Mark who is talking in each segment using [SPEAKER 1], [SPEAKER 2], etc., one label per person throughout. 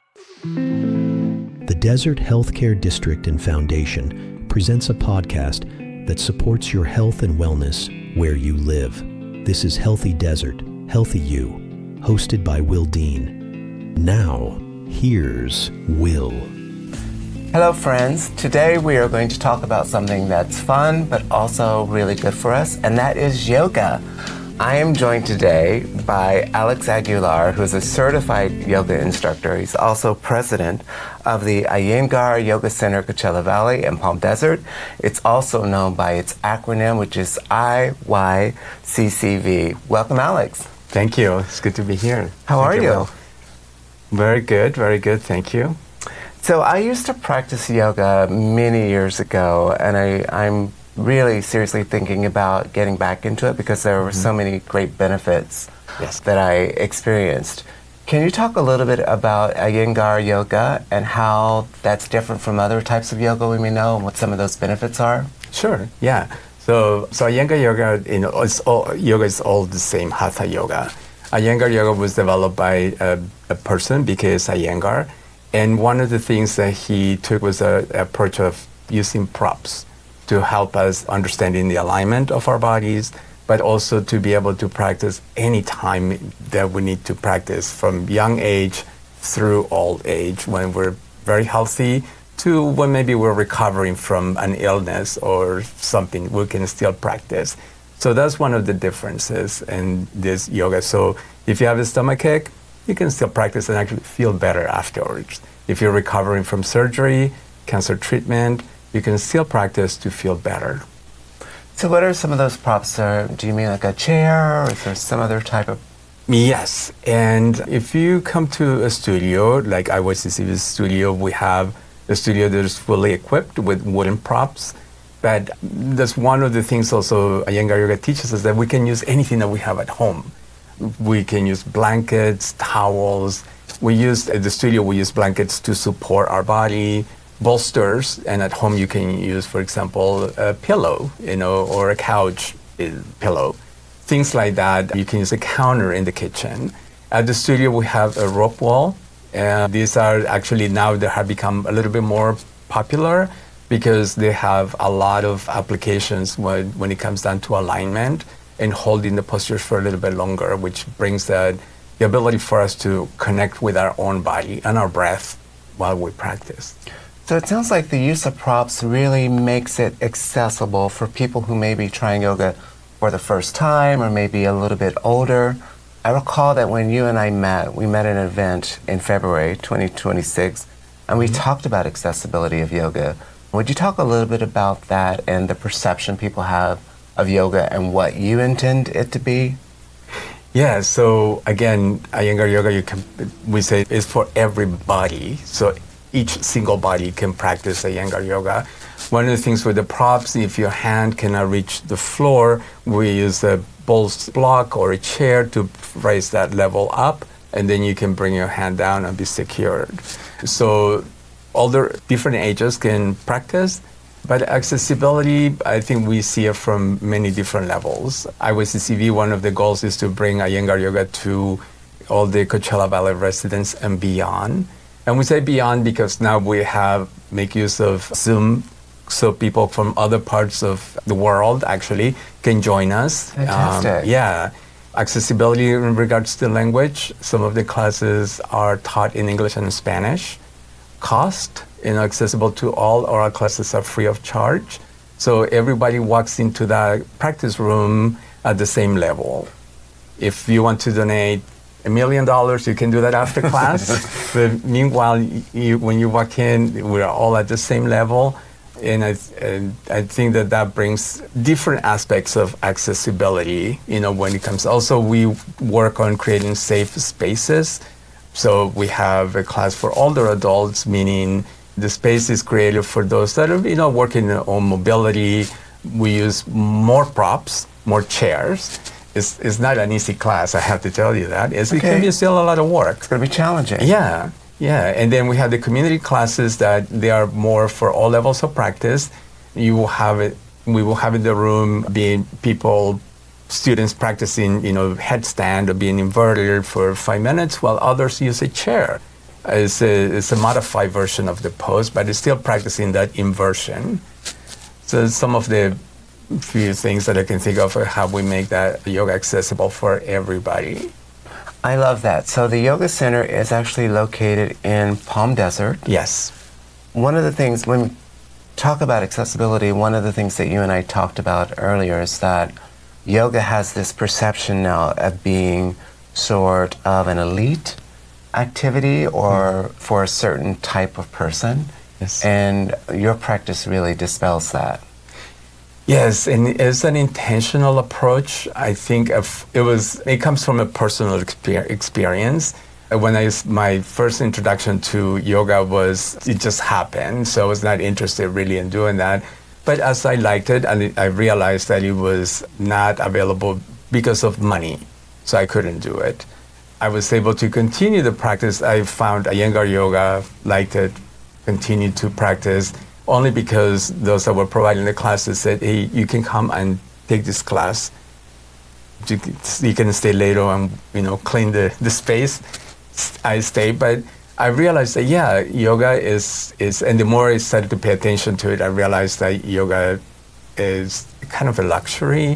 [SPEAKER 1] The Desert Healthcare District and Foundation presents a podcast that supports your health and wellness where you live. This is Healthy Desert, Healthy You, hosted by Will Dean. Now, here's Will.
[SPEAKER 2] Hello friends, today we are going to talk about something that's fun but also really good for us, and that is yoga. I am joined today by Alex Aguilar, who is a certified yoga instructor. He's also president of the Iyengar Yoga Center, Coachella Valley and Palm Desert. It's also known by its acronym, which is IYCCV. Welcome, Alex.
[SPEAKER 3] Thank you. It's good to be here.
[SPEAKER 2] How are you?
[SPEAKER 3] Very good, thank you.
[SPEAKER 2] So I used to practice yoga many years ago, and I'm really seriously thinking about getting back into it because there were so many great benefits that I experienced. Can you talk a little bit about Iyengar yoga and how that's different from other types of yoga we may know and what some of those benefits are?
[SPEAKER 3] Sure, yeah. So Iyengar yoga, yoga is all the same, Hatha yoga. Iyengar yoga was developed by a person, B.K.S. Iyengar, and one of the things that he took was an approach of using props to help us understanding the alignment of our bodies, but also to be able to practice any time that we need to practice, from young age through old age, when we're very healthy to when maybe we're recovering from an illness or something, we can still practice. So that's one of the differences in this yoga. So if you have a stomachache, you can still practice and actually feel better afterwards. If you're recovering from surgery, cancer treatment, you can still practice to feel better.
[SPEAKER 2] So what are some of those props? Do you mean like a chair, or is there some other type of?
[SPEAKER 3] Yes, and if you come to a studio, like IYCCV's studio, we have a studio that is fully equipped with wooden props. But that's one of the things also Iyengar Yoga teaches us, that we can use anything that we have at home. We can use blankets, towels. At the studio, we use blankets to support our body, bolsters, and at home you can use, for example, a pillow, or a couch pillow. Things like that. You can use a counter in the kitchen. At the studio, we have a rope wall. And these are actually now they have become a little bit more popular because they have a lot of applications when it comes down to alignment and holding the postures for a little bit longer, which brings the ability for us to connect with our own body and our breath while we practice.
[SPEAKER 2] So it sounds like the use of props really makes it accessible for people who may be trying yoga for the first time or maybe a little bit older. I recall that when you and I met, we met at an event in February 2026, and we talked about accessibility of yoga. Would you talk a little bit about that and the perception people have of yoga and what you intend it to be?
[SPEAKER 3] Yeah, so again, Iyengar yoga, we say is for everybody. So each single body can practice Iyengar yoga. One of the things with the props, if your hand cannot reach the floor, we use a bolster block or a chair to raise that level up, and then you can bring your hand down and be secured. So all the different ages can practice, but accessibility, I think we see it from many different levels. IYCCV, one of the goals is to bring Iyengar yoga to all the Coachella Valley residents and beyond. And we say beyond because now we make use of Zoom, so people from other parts of the world actually can join us.
[SPEAKER 2] Fantastic.
[SPEAKER 3] Accessibility in regards to language. Some of the classes are taught in English and Spanish. Cost, accessible to all. Our classes are free of charge. So everybody walks into that practice room at the same level. If you want to donate $1 million, you can do that after class. But meanwhile, when you walk in, we're all at the same level. And I think that brings different aspects of accessibility, when it comes. Also, we work on creating safe spaces. So we have a class for older adults, meaning the space is created for those that are, working on mobility. We use more props, more chairs. It's not an easy class, I have to tell you that. It can be still a lot of work.
[SPEAKER 2] It's going to be challenging.
[SPEAKER 3] Yeah. And then we have the community classes that they are more for all levels of practice. We will have in the room being students practicing, headstand or being inverted for 5 minutes, while others use a chair. It's a modified version of the pose, but it's still practicing that inversion. So some of the few things that I can think of are how we make that yoga accessible for everybody.
[SPEAKER 2] I love that. So the Yoga Center is actually located in Palm Desert.
[SPEAKER 3] Yes.
[SPEAKER 2] One of the things, when we talk about accessibility, one of the things that you and I talked about earlier is that yoga has this perception now of being sort of an elite activity or for a certain type of person.
[SPEAKER 3] Yes.
[SPEAKER 2] And your practice really dispels that.
[SPEAKER 3] Yes, and it's an intentional approach. I think it comes from a personal experience. My first introduction to yoga it just happened, so I was not interested really in doing that. But as I liked it, and I realized that it was not available because of money, so I couldn't do it. I was able to continue the practice. I found Iyengar yoga, liked it, continued to practice, only because those that were providing the classes said, hey, you can come and take this class. You can stay later and clean the space. I stayed, but I realized that, yoga is, and the more I started to pay attention to it, I realized that yoga is kind of a luxury.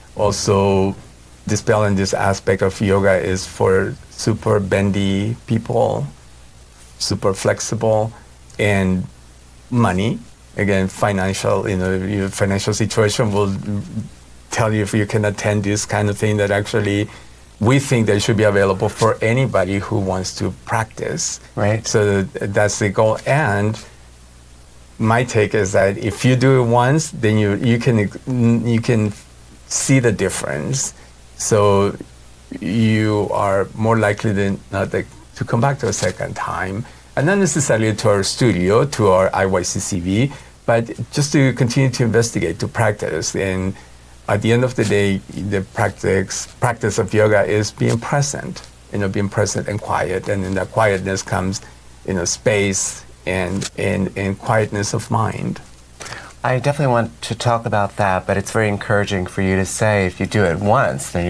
[SPEAKER 3] Also, dispelling this aspect of yoga is for super bendy people, super flexible, and money. Again, your financial situation will tell you if you can attend this kind of thing that actually we think that it should be available for anybody who wants to practice.
[SPEAKER 2] Right.
[SPEAKER 3] So that's the goal. And my take is that if you do it once, then you can see the difference. So you are more likely than not to come back to a second time. And not necessarily to our studio, to our IYCCV, but just to continue to investigate, to practice. And at the end of the day, the practice of yoga is being present, being present and quiet. And in that quietness comes, space and quietness of mind.
[SPEAKER 2] I definitely want to talk about that, but it's very encouraging for you to say if you do it once, then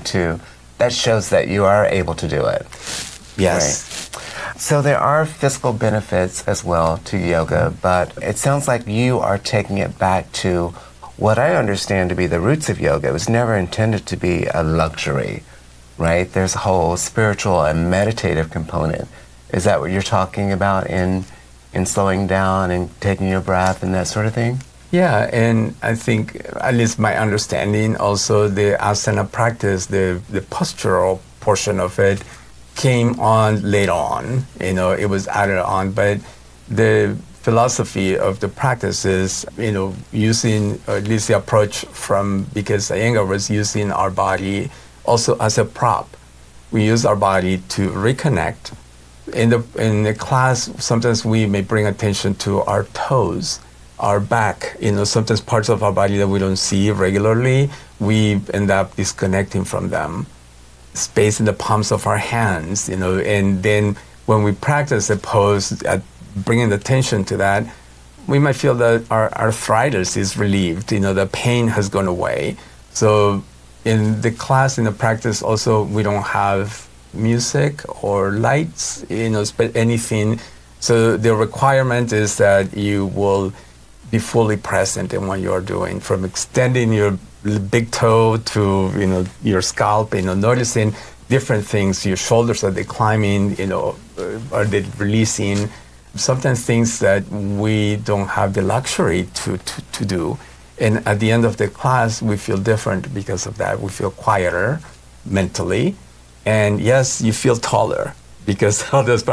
[SPEAKER 2] that shows that you are able to do it.
[SPEAKER 3] Yes.
[SPEAKER 2] Right. So there are physical benefits as well to yoga, but it sounds like you are taking it back to what I understand to be the roots of yoga. It was never intended to be a luxury, right? There's a whole spiritual and meditative component. Is that what you're talking about in slowing down and taking your breath and that sort of thing?
[SPEAKER 3] Yeah, and I think, at least my understanding, also the asana practice, the postural portion of it, came on later on. It was added on, but the philosophy of the practice is, using, or at least the approach because Iyengar was using our body also as a prop. We use our body to reconnect. In the class, sometimes we may bring attention to our toes, our back, sometimes parts of our body that we don't see regularly, we end up disconnecting from them. Space in the palms of our hands, and then when we practice a pose, bringing attention to that, we might feel that our arthritis is relieved, the pain has gone away. So in the class, in the practice also, we don't have music or lights, anything. So the requirement is that you will be fully present in what you're doing, from extending your big toe to your scalp, noticing different things. Your shoulders, are they climbing? Are they releasing? Sometimes things that we don't have the luxury to do. And at the end of the class, we feel different because of that. We feel quieter mentally, and yes, you feel taller because all those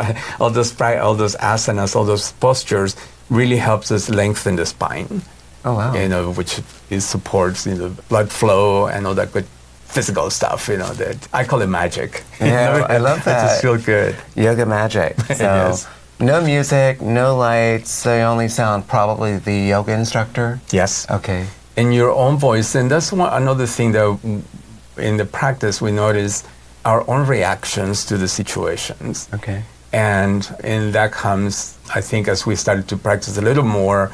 [SPEAKER 3] asanas, all those postures really helps us lengthen the spine.
[SPEAKER 2] Oh, wow.
[SPEAKER 3] Which supports, blood flow and all that good physical stuff, that I call it magic.
[SPEAKER 2] Yeah, I love that.
[SPEAKER 3] It just feels good.
[SPEAKER 2] Yoga magic. So
[SPEAKER 3] Yes.
[SPEAKER 2] No music, no lights, the only sound, probably the yoga instructor?
[SPEAKER 3] Yes.
[SPEAKER 2] Okay.
[SPEAKER 3] In your own voice. And that's another thing that in the practice we notice our own reactions to the situations.
[SPEAKER 2] Okay.
[SPEAKER 3] And that comes, I think, as we started to practice a little more,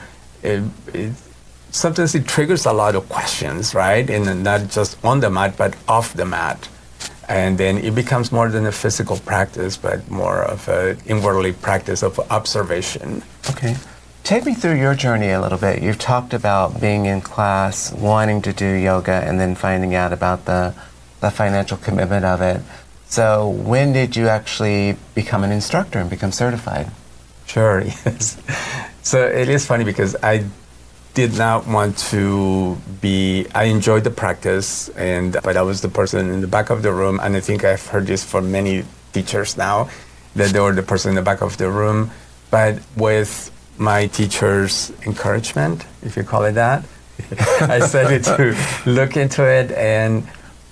[SPEAKER 3] sometimes it triggers a lot of questions, right? And not just on the mat, but off the mat. And then it becomes more than a physical practice, but more of an inwardly practice of observation.
[SPEAKER 2] Okay. Take me through your journey a little bit. You've talked about being in class, wanting to do yoga, and then finding out about the financial commitment of it. So when did you actually become an instructor and become certified?
[SPEAKER 3] Sure, yes. So it is funny because I did not want to be, I enjoyed the practice, but I was the person in the back of the room, and I think I've heard this from many teachers now, that they were the person in the back of the room. But with my teacher's encouragement, if you call it that, I started to look into it, and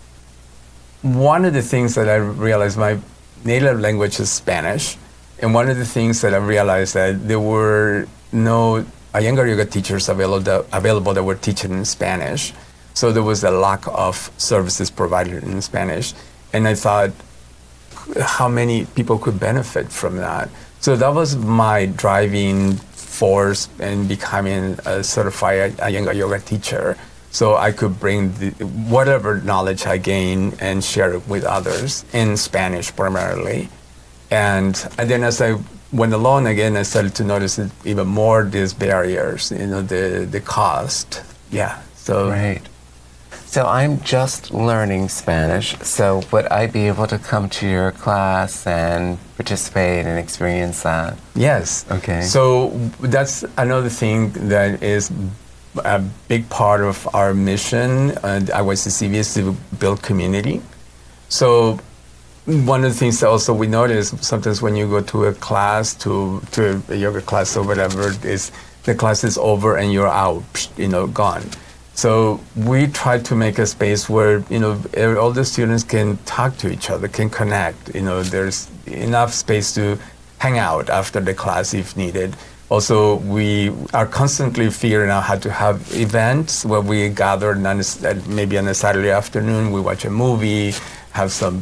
[SPEAKER 3] one of the things that I realized, my native language is Spanish, and one of the things that I realized that there were no younger yoga teachers available that were teaching in Spanish. So there was a lack of services provided in Spanish. And I thought, how many people could benefit from that? So that was my driving force in becoming a certified Iyengar yoga teacher. So I could bring whatever knowledge I gained and share it with others in Spanish primarily. And then as I went along again, I started to notice even more these barriers, the cost. Yeah, so.
[SPEAKER 2] Right. So I'm just learning Spanish, so would I be able to come to your class and participate and experience that?
[SPEAKER 3] Yes.
[SPEAKER 2] Okay.
[SPEAKER 3] So that's another thing that is a big part of our mission at IYCCV is to build community. So one of the things that also we notice sometimes when you go to a class, to a yoga class or whatever, is the class is over and you're out, gone. So we try to make a space where, all the students can talk to each other, can connect. There's enough space to hang out after the class if needed. Also, we are constantly figuring out how to have events where we gather, maybe on a Saturday afternoon, we watch a movie, have some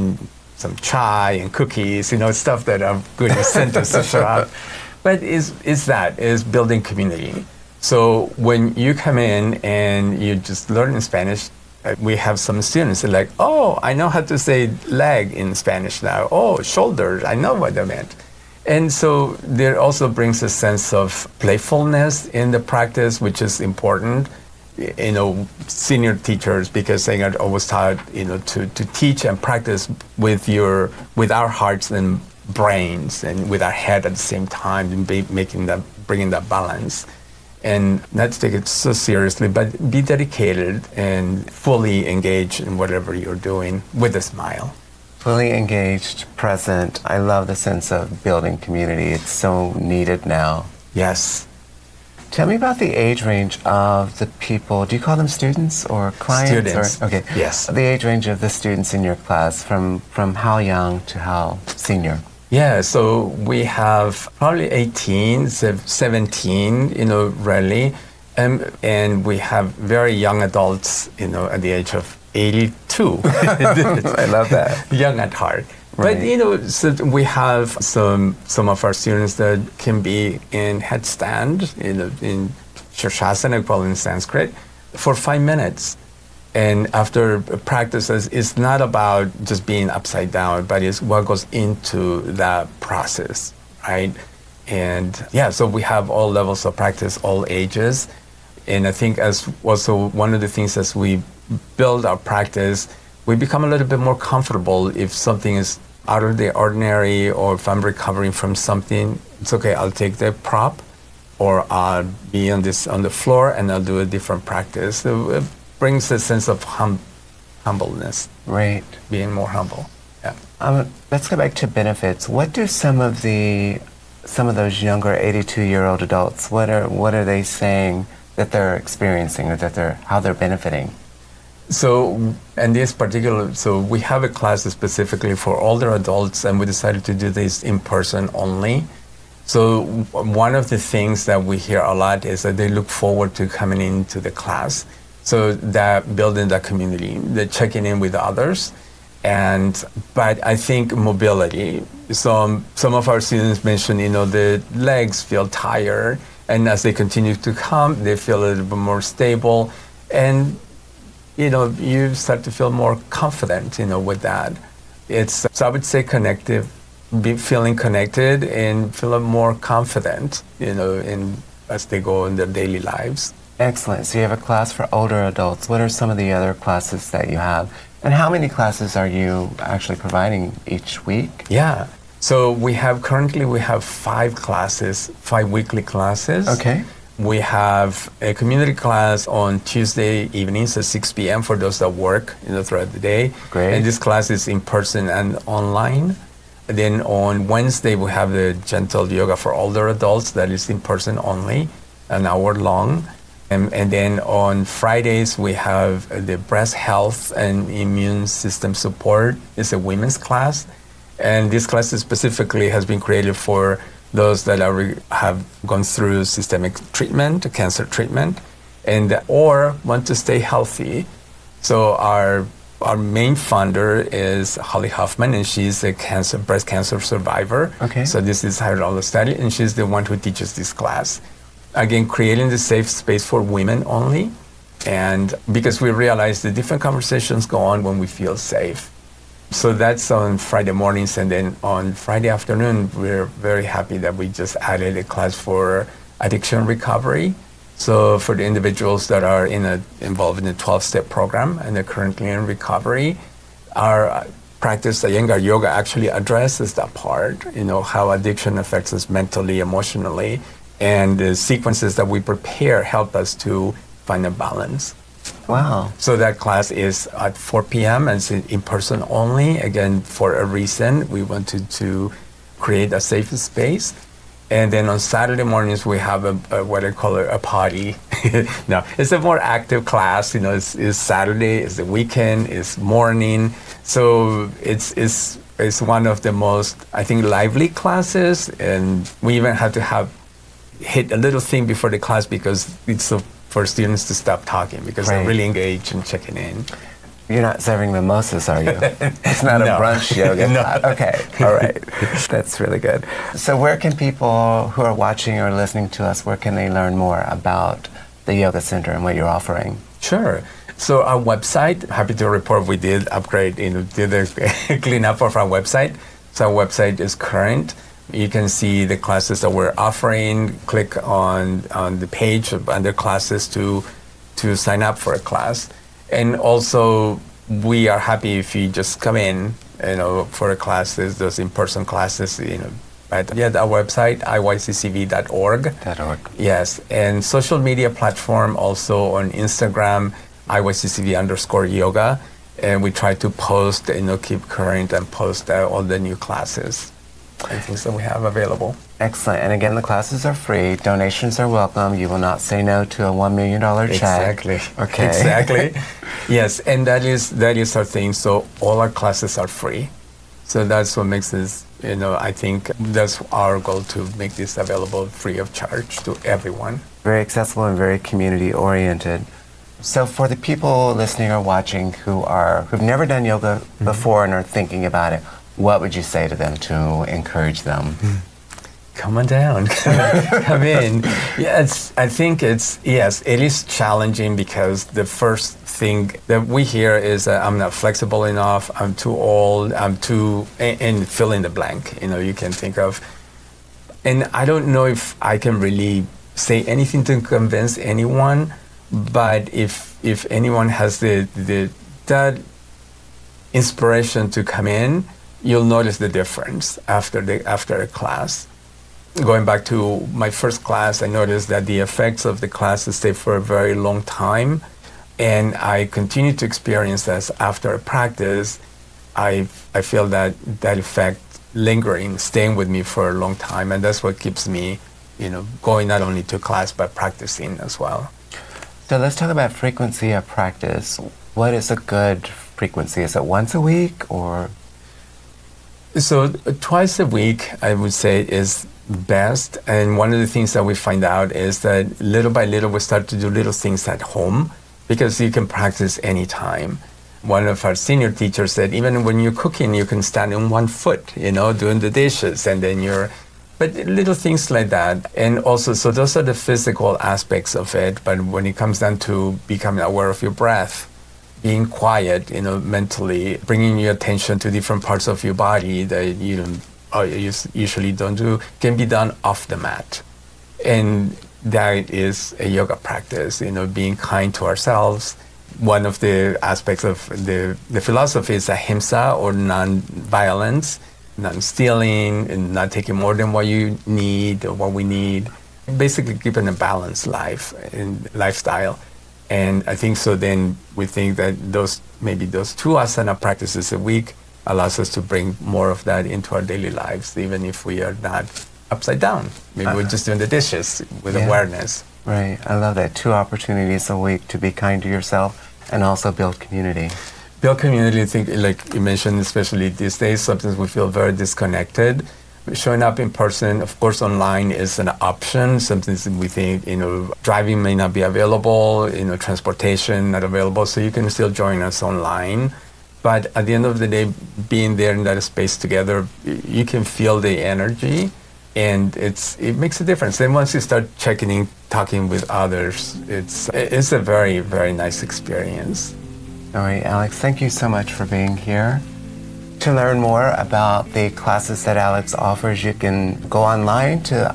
[SPEAKER 3] chai and cookies, stuff that are good incentives to show up. But is building community. So when you come in and you just learn in Spanish, we have some students that are like, oh, I know how to say leg in Spanish now. Oh, shoulder, I know what that meant. And so there also brings a sense of playfulness in the practice, which is important. Senior teachers, because they are always taught, to teach and practice with our hearts and brains and with our head at the same time, and bringing that balance. And not to take it so seriously, but be dedicated and fully engaged in whatever you're doing with a smile.
[SPEAKER 2] Fully engaged, present. I love the sense of building community. It's so needed now.
[SPEAKER 3] Yes.
[SPEAKER 2] Tell me about the age range of the people. Do you call them students or clients?
[SPEAKER 3] Students.
[SPEAKER 2] Okay.
[SPEAKER 3] Yes.
[SPEAKER 2] The age range of the students in your class, from how young to how senior?
[SPEAKER 3] Yeah, so we have probably 18, 17, rarely. And we have very young adults, at the age of 82.
[SPEAKER 2] I love that.
[SPEAKER 3] Young at heart.
[SPEAKER 2] Right.
[SPEAKER 3] But, so we have some of our students that can be in headstand, in Shirshasana, we call it in Sanskrit, for 5 minutes. And after practices, it's not about just being upside down, but it's what goes into that process, right? And yeah, so we have all levels of practice, all ages. And I think as also one of the things as we build our practice, we become a little bit more comfortable if something is out of the ordinary, or if I'm recovering from something, it's okay, I'll take the prop, or I'll be on the floor and I'll do a different practice. So it brings a sense of humbleness.
[SPEAKER 2] Right.
[SPEAKER 3] Being more humble. Yeah.
[SPEAKER 2] Let's go back to benefits. What do some of those younger 82-year-old adults, what are they saying that they're experiencing, or how they're benefiting?
[SPEAKER 3] So, and this particular, so we have a class specifically for older adults, and we decided to do this in person only. So one of the things that we hear a lot is that they look forward to coming into the class. So that building that community, the checking in with others. But I think mobility. So some of our students mentioned, the legs feel tired, and as they continue to come, they feel a little bit more stable. And you start to feel more confident, with that. So I would say feeling connected and feeling more confident, as they go in their daily lives.
[SPEAKER 2] Excellent. So you have a class for older adults. What are some of the other classes that you have? And how many classes are you actually providing each week?
[SPEAKER 3] Yeah. So currently we have 5 weekly classes.
[SPEAKER 2] Okay.
[SPEAKER 3] We have a community class on Tuesday evenings at 6 p.m. for those that work throughout the day.
[SPEAKER 2] Great.
[SPEAKER 3] And this class is in person and online. And then on Wednesday, we have the gentle yoga for older adults that is in person only, an hour long. And then on Fridays, we have the breast health and immune system support. It's a women's class. And this class specifically has been created for those that have gone through systemic treatment, cancer treatment, or want to stay healthy. So our main funder is Holly Hoffman, and she's a breast cancer survivor.
[SPEAKER 2] Okay.
[SPEAKER 3] So this is her own study, and she's the one who teaches this class. Again, creating the safe space for women only, and because we realize the different conversations go on when we feel safe. So that's on Friday mornings, and then on Friday afternoon, we're very happy that we just added a class for addiction recovery. So for the individuals that are involved in the 12-step program and they're currently in recovery, our practice, Iyengar Yoga, actually addresses that part, how addiction affects us mentally, emotionally, and the sequences that we prepare help us to find a balance.
[SPEAKER 2] Wow.
[SPEAKER 3] So that class is at 4 p.m. and it's in person only. Again, for a reason, we wanted to create a safe space. And then on Saturday mornings, we have what I call a party. No, it's a more active class. It's Saturday, it's the weekend, it's morning. So it's one of the most, I think, lively classes. And we even have to hit a little thing before the class because it's for students to stop talking because they're really engaged and checking in.
[SPEAKER 2] You're not serving mimosas, are you? It's not
[SPEAKER 3] No.
[SPEAKER 2] a brunch yoga class. Okay, all right. That's really good. So where can people who are watching or listening to us, where can they learn more about the Yoga Center and what you're offering?
[SPEAKER 3] Sure. So our website, happy to report we did upgrade, did a cleanup of our website. So our website is current. You can see the classes that we're offering. Click on the page under classes to sign up for a class. And also, we are happy if you just come in, for classes, those in-person classes, at our website, iyccv.org. Yes, and social media platform also on Instagram, iyccv_yoga, and we try to post, keep current and post all the new classes and things that we have available.
[SPEAKER 2] Excellent. And again, the classes are free. Donations are welcome. You will not say no to a $1 million check.
[SPEAKER 3] Exactly.
[SPEAKER 2] Okay.
[SPEAKER 3] Exactly. Yes, and that is our thing. So all our classes are free. So that's what makes this, I think that's our goal, to make this available free of charge to everyone.
[SPEAKER 2] Very accessible and very community oriented. So for the people listening or watching who've never done yoga before and are thinking about it, what would you say to them to encourage them?
[SPEAKER 3] Come on down, come in. Yes, I think it is challenging because the first thing that we hear is that I'm not flexible enough, I'm too old, and fill in the blank, you can think of. And I don't know if I can really say anything to convince anyone, but if anyone has that inspiration to come in, you'll notice the difference after a class. Going back to my first class, I noticed that the effects of the class stay for a very long time, and I continue to experience this after a practice. I feel that effect lingering, staying with me for a long time, and that's what keeps me, going not only to class but practicing as well.
[SPEAKER 2] So let's talk about frequency of practice. What is a good frequency? Is it once a week or?
[SPEAKER 3] So twice a week, I would say, is best. And one of the things that we find out is that little by little we start to do little things at home because you can practice anytime. One of our senior teachers said, even when you're cooking, you can stand on one foot, doing the dishes, and then but little things like that. And also, so those are the physical aspects of it. But when it comes down to becoming aware of your breath, being quiet, mentally, bringing your attention to different parts of your body that you usually don't do, can be done off the mat. And that is a yoga practice, being kind to ourselves. One of the aspects of the philosophy is ahimsa, or non-violence, non-stealing, and not taking more than what you need or what we need. Basically keeping a balanced life and lifestyle. And I think so then we think that those 2 asana practices a week allows us to bring more of that into our daily lives, even if we are not upside down. Maybe we're just doing the dishes with awareness.
[SPEAKER 2] Right. I love that. 2 opportunities a week to be kind to yourself and also build community.
[SPEAKER 3] Build community, I think, like you mentioned, especially these days, sometimes we feel very disconnected. Showing up in person, of course, online is an option. Sometimes we think, driving may not be available, transportation not available, so you can still join us online. But at the end of the day, being there in that space together, you can feel the energy, and it makes a difference. Then once you start checking in, talking with others, it's a very, very nice experience.
[SPEAKER 2] All right, Alex, thank you so much for being here. To learn more about the classes that Alex offers, you can go online to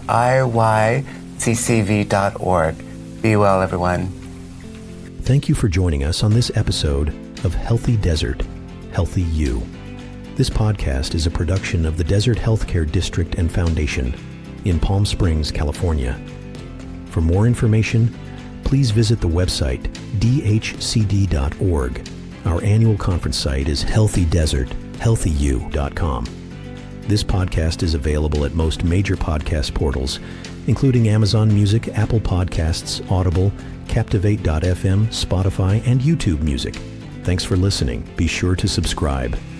[SPEAKER 2] iyccv.org. Be well, everyone.
[SPEAKER 1] Thank you for joining us on this episode of Healthy Desert, Healthy You. This podcast is a production of the Desert Healthcare District and Foundation in Palm Springs, California. For more information, please visit the website dhcd.org. Our annual conference site is healthydesert.healthyu.com. This podcast is available at most major podcast portals, including Amazon Music, Apple Podcasts, Audible, Captivate.fm, Spotify, and YouTube Music. Thanks for listening. Be sure to subscribe.